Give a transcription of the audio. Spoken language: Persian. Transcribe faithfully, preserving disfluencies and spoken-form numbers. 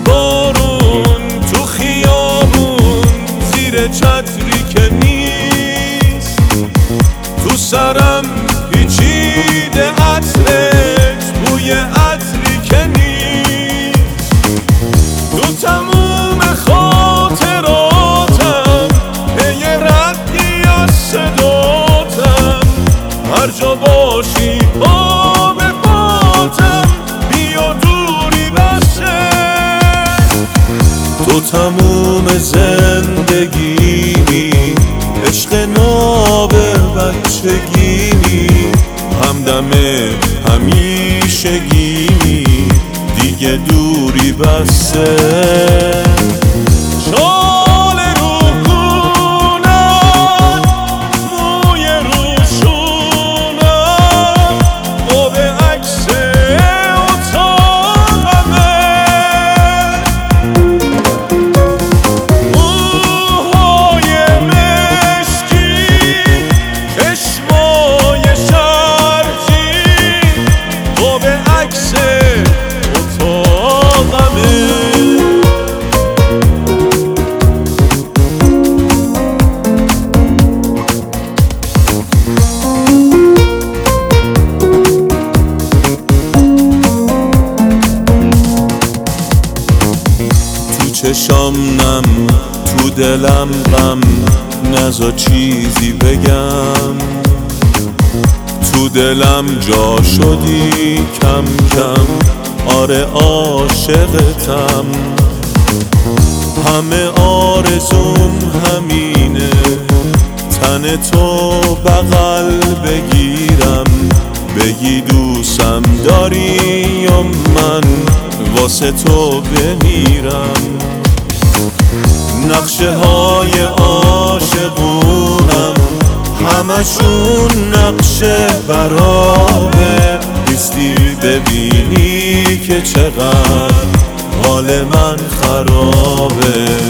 بارون تو خیابون زیر چتری که نیست، تو سرم پیچیده عطرت بوی عطری که نیست، تو تموم خاطراتم پی ردی از صداتم، هر جا باشی پا به پاتم بیا دوری بسه. تو تموم زندگیمی، عشق ناب بچگیمی، همدم همیشگیمی، دیگه دوری بسه. شال رو گونم، موی روشونم، قاب عکس اتاقمه، موهای مشکی، چشمای شرجی، قاب عکس اتاقمه. تو چشام نم، تو دلم غم، نزا چیزی بگم، تو دلم جا شدی کم کم، آره عاشقتم، همه آرزوم همینه، تن تو بغل بگیرم، بگی دوستم داری یا من واسه تو بمیرم. نقشه های عاشقونم همشون نقشه برابه، نیستی ببینی که چقدر حال من خرابه.